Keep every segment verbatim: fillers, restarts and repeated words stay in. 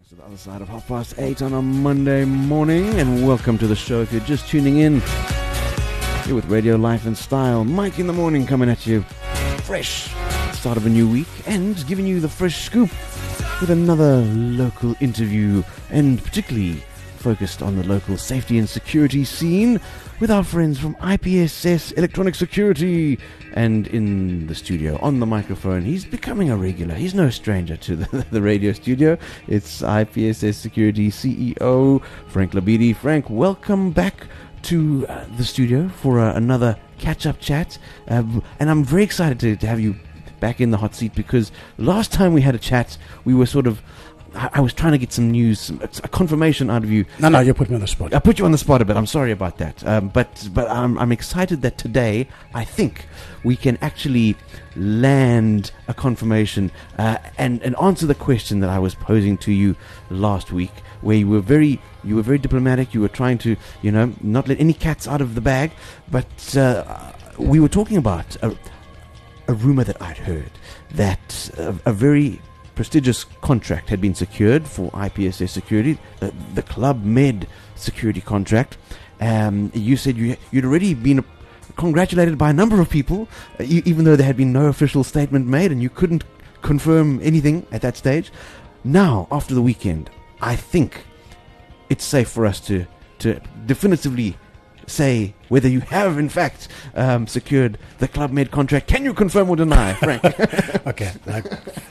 To the other side of half past eight on a Monday morning, and welcome to the show. If you're just tuning in, you're with Radio Life and Style. Mike in the morning coming at you fresh, start of a new week, and giving you the fresh scoop with another local interview, and particularly focused on the local safety and security scene with our friends from I P S S Electronic Security. And in the studio, on the microphone, he's becoming a regular. He's no stranger to the, the radio studio. It's I P S S Security C E O, Frank Labidi. Frank, welcome back to uh, the studio for uh, another catch-up chat. Um, and I'm very excited to, to have you back in the hot seat, because last time we had a chat, we were sort of I was trying to get some news, some, a confirmation out of you. No, no, you put me on the spot. I put you on the spot a bit. I'm sorry about that. Um, but but I'm, I'm excited that today, I think, we can actually land a confirmation uh, and, and answer the question that I was posing to you last week, where you were very you were very diplomatic. You were trying to, you know, not let any cats out of the bag. But uh, we were talking about a, a rumor that I'd heard that a, a very prestigious contract had been secured for I P S S Security, uh, the Club Med security contract. Um, you said you, you'd already been congratulated by a number of people, uh, e- even though there had been no official statement made, and you couldn't confirm anything at that stage. Now, after the weekend, I think it's safe for us to, to definitively say whether you have, in fact, um, secured the Club Med contract. Can you confirm or deny, Frank? Okay. Like,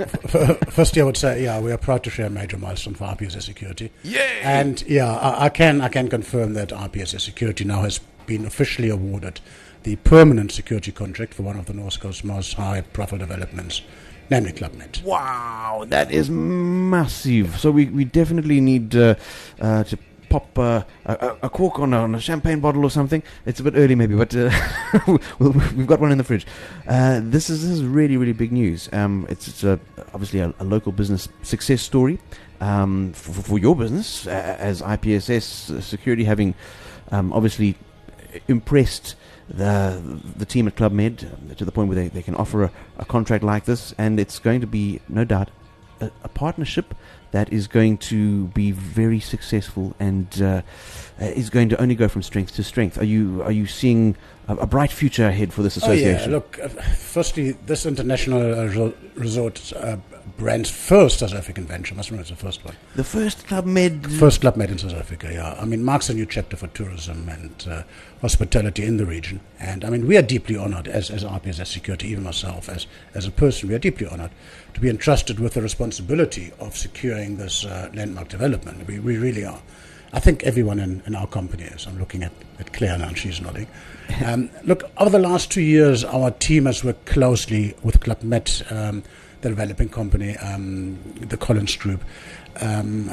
f- firstly, I would say, yeah, we are proud to share a major milestone for I P S S Security. Yay! And, yeah, I, I can I can confirm that I P S S Security now has been officially awarded the permanent security contract for one of the North Coast's most high-profile developments, namely Club Med. Wow, that is massive. So we, we definitely need uh, uh, to pop uh, a, a cork on a, on a champagne bottle or something. It's a bit early maybe, but uh, we've got one in the fridge. Uh, this is this is really, really big news. Um, it's it's a, obviously a, a local business success story um, for, for your business, uh, as I P S S Security, having um, obviously impressed the the team at Club Med uh, to the point where they, they can offer a, a contract like this, and it's going to be, no doubt, a, a partnership that is going to be very successful and uh, is going to only go from strength to strength. Are you are you seeing a, a bright future ahead for this association? Oh, yeah. Look, uh, firstly, this international uh, re- resort uh, brand's first South African venture, must remember it's the first one. The first Club Med? First Club Med in South Africa, yeah. I mean, marks a new chapter for tourism and uh, hospitality in the region. And, I mean, we are deeply honored as, as I P S S Security, even myself, as, as a person, we are deeply honored to be entrusted with the responsibility of securing this uh, landmark development. We, we really are. I think everyone in, in our company is. I'm looking at, at Claire now, and she's nodding. Um, look, over the last two years, our team has worked closely with Club Med, um, the developing company, um, the Collins Group. Um,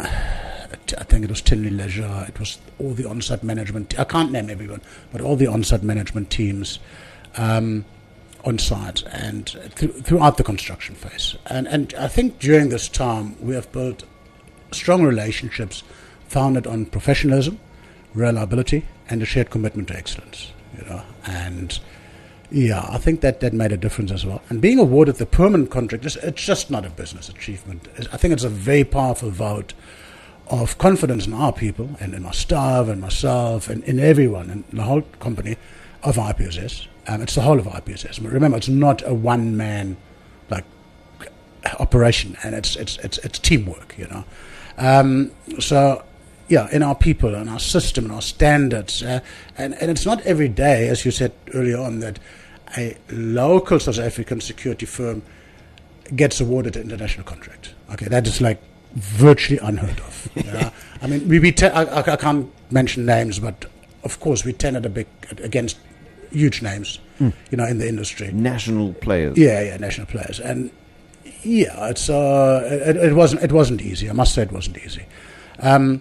I think it was Tinley Leisure. It was all the on-site management. I can't name everyone, but all the on-site management teams um, on site and th- throughout the construction phase. And, and I think during this time, we have built strong relationships founded on professionalism, reliability, and a shared commitment to excellence. You know, and yeah, I think that, that made a difference as well. And being awarded the permanent contract, it's, it's just not a business achievement. It's, I think it's a very powerful vote of confidence in our people and in my staff and myself and in everyone and the whole company of I P S S. Um, it's the whole of I P S S. But remember, it's not a one-man like operation, and it's it's it's, it's teamwork. You know, um, so. Yeah, in our people, in our system, in our standards. Uh, and, and it's not every day, as you said earlier on, that a local South African security firm gets awarded an international contract. Okay, that is like virtually unheard of. Yeah? I mean, we, we te- I, I can't mention names, but of course we tended a big against huge names, mm. you know, in the industry. National players. Yeah, yeah, national players. And yeah, it's uh, it, it wasn't it wasn't easy. I must say it wasn't easy. Um,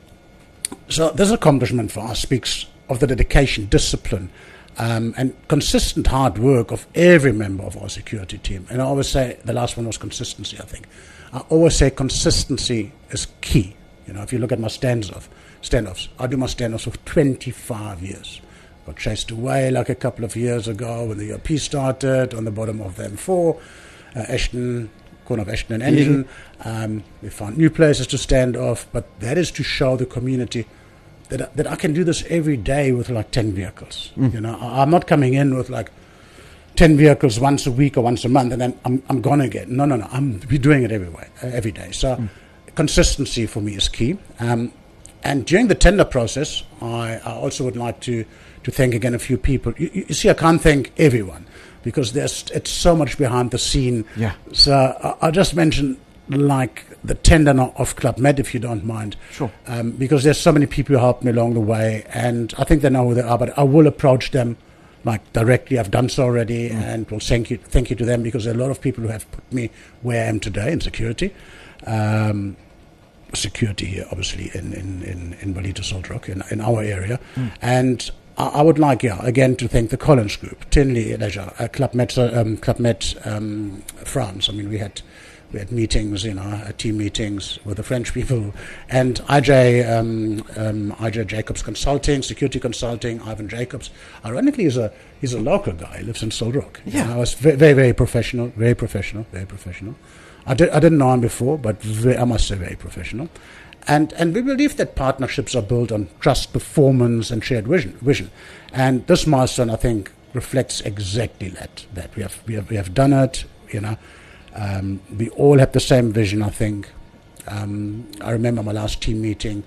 So this accomplishment for us speaks of the dedication, discipline, um, and consistent hard work of every member of our security team. And I always say, the last one was consistency, I think. I always say consistency is key. You know, if you look at my standoff, standoffs, I do my standoffs for twenty-five years. Got chased away like a couple of years ago when the E R P started on the bottom of the M four. Uh, Ashton corner of Ashton and Engine. Um, we found new places to stand off, but that is to show the community that I, that I can do this every day with like ten vehicles. Mm. You know, I, I'm not coming in with like ten vehicles once a week or once a month, and then I'm I'm gone again. No, no, no. I'm we're doing it every way, uh, every day. So mm. consistency for me is key. Um, and during the tender process, I, I also would like to to thank again a few people. You, you see, I can't thank everyone because there's it's so much behind the scene. Yeah. So I, I'll just mention like the tender of Club Med, if you don't mind. Sure. Um, because there's so many people who helped me along the way, and I think they know who they are. But I will approach them like directly. I've done so already, mm. and will thank you, thank you to them because there are a lot of people who have put me where I am today in security. Um, security here, obviously, in in in, in Ballito Saltrock, in in our area, mm. and. I would like, yeah, again, to thank the Collins Group, Tinley Leisure, uh, Club Med, um, Club Med um, France. I mean, we had we had meetings, you know, uh, team meetings with the French people, and I J um, um, I J Jacobs Consulting, Security Consulting. Ivan Jacobs, ironically, is a he's a local guy. He lives in Saltrock. Yeah, you know, I was very, very, very professional, very professional, very professional. I did I didn't know him before, but very, I must say, very professional. And and we believe that partnerships are built on trust, performance, and shared vision. Vision, and this milestone, I think, reflects exactly that. That we have we have we have done it. You know, um, we all have the same vision. I think. Um, I remember my last team meeting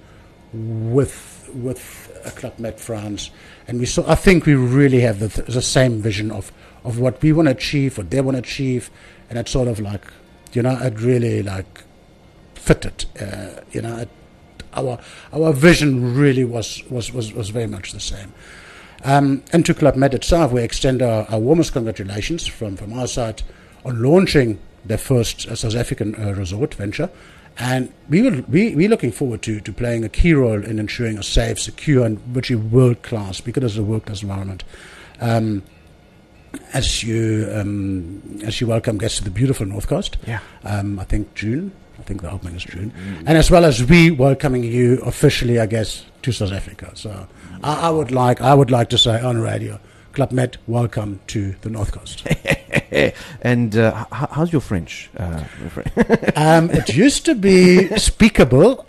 with with uh, Club Med France, and we saw. I think we really have the, th- the same vision of of what we want to achieve, what they want to achieve, and it's sort of like, you know, it really like. Fitted, uh, you know, it, our our vision really was, was, was, was very much the same. Um, and to Club Med itself, we extend our, our warmest congratulations from, from our side on launching their first uh, South African uh, resort venture, and we will we we're looking forward to, to playing a key role in ensuring a safe, secure, and virtually world class, because it's a world class environment. Um, as you um, as you welcome guests to the beautiful North Coast, yeah, um, I think June. I think the opening is June. Mm-hmm. And as well as we welcoming you officially, I guess, to South Africa. So mm-hmm. I, I would like I would like to say on radio, Club Med, welcome to the North Coast. And uh, h- how's your French? Uh, um, it used to be speakable.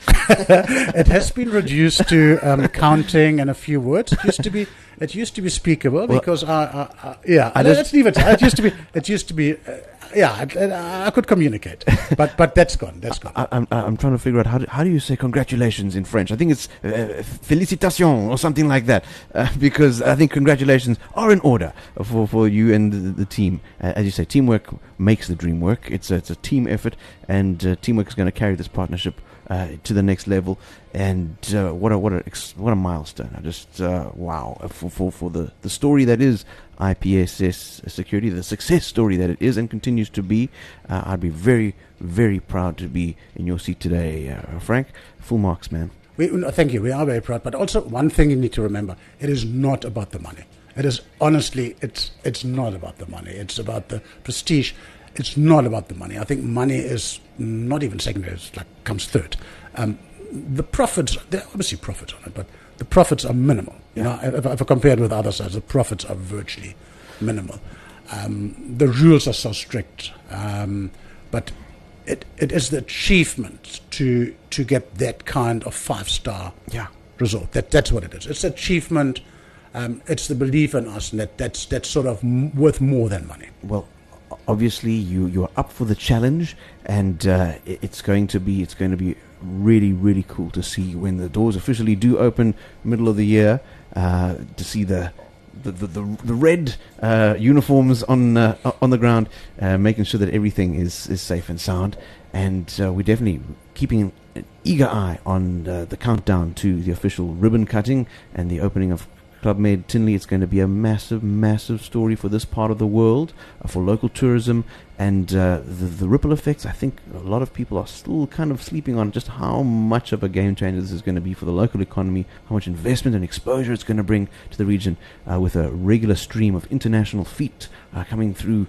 It has been reduced to um, counting and a few words. It used to be it used to be speakable well, because I, I, I yeah. I let's just, leave it. It used to be it used to be. Uh, Yeah, I, I could communicate, but but that's gone. That's gone. I, I'm I'm trying to figure out how do, how do you say congratulations in French? I think it's uh, félicitations or something like that, uh, because I think congratulations are in order for, for you and the, the team. Uh, as you say, teamwork makes the dream work. It's a, it's a team effort, and uh, teamwork is going to carry this partnership uh, to the next level. And uh, what a what a what a milestone! I just uh, wow for, for for the the story that is I P S S Security, the success story that it is and continues to be. Uh, I'd be very, very proud to be in your seat today, uh, Frank. Full marks, man. We, no, thank you. We are very proud. But also, one thing you need to remember: it is not about the money. It is honestly, it's it's not about the money. It's about the prestige. It's not about the money. I think money is not even secondary. It's like comes third. Um, the profits, there are obviously profits on it, but the profits are minimal. You know, if, if I compare it with other sides, the profits are virtually minimal. Um, the rules are so strict, um, but it, it is the achievement to to get that kind of five star yeah. result. That that's what it is. It's achievement. Um, it's the belief in us, and that that's that's sort of m- worth more than money. Well, obviously you you are up for the challenge, and uh, it, it's going to be it's going to be. really, really cool to see when the doors officially do open middle of the year, uh, to see the the the, the, the red uh, uniforms on uh, on the ground, uh, making sure that everything is, is safe and sound. And uh, we're definitely keeping an eager eye on uh, the countdown to the official ribbon cutting and the opening of Club Med Tinley. It's going to be a massive, massive story for this part of the world, uh, for local tourism, and uh, the, the ripple effects. I think a lot of people are still kind of sleeping on just how much of a game changer this is going to be for the local economy, how much investment and exposure it's going to bring to the region, uh, with a regular stream of international fleet uh, coming through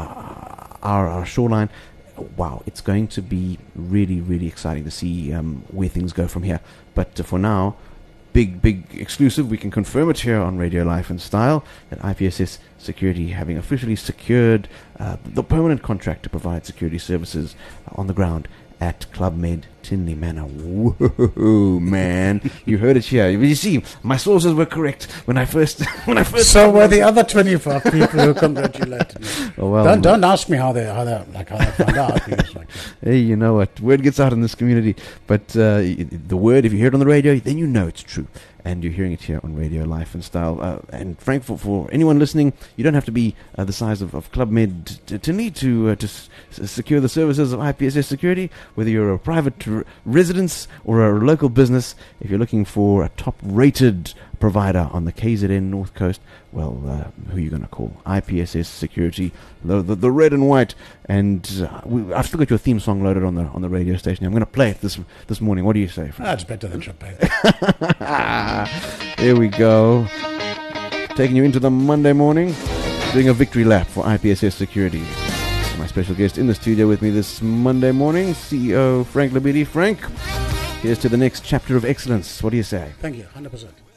uh, our, our shoreline. Wow, it's going to be really, really exciting to see um, where things go from here. But uh, for now, big, big exclusive. We can confirm it here on Radio Life and Style that I P S S Security having officially secured uh, the permanent contract to provide security services on the ground at Club Med Tinley Manor. Whoa, man. You heard it here. You see, my sources were correct when I first... when I first. So were the other twenty-five people who congratulated me. Oh, well, don't, don't ask me how they, how they, like, how they found out. Because, like, hey, you know what? Word gets out in this community. But uh, the word, if you hear it on the radio, then you know it's true. And you're hearing it here on Radio Life and Style. Uh, and Frank, for, for anyone listening, you don't have to be uh, the size of, of Club Med to, to need to uh, to s- secure the services of I P S S Security, whether you're a private r- residence or a local business. If you're looking for a top-rated provider on the K Z N North Coast, well, uh, who are you going to call? I P S S Security, the, the, the red and white. And uh, we, I've still got your theme song loaded on the on the radio station. I'm going to play it this this morning. What do you say, Frank? That's better than champagne. Here we go. Taking you into the Monday morning, doing a victory lap for I P S S Security. My special guest in the studio with me this Monday morning, C E O Frank Labidi. Frank, here's to the next chapter of excellence. What do you say? Thank you, one hundred percent.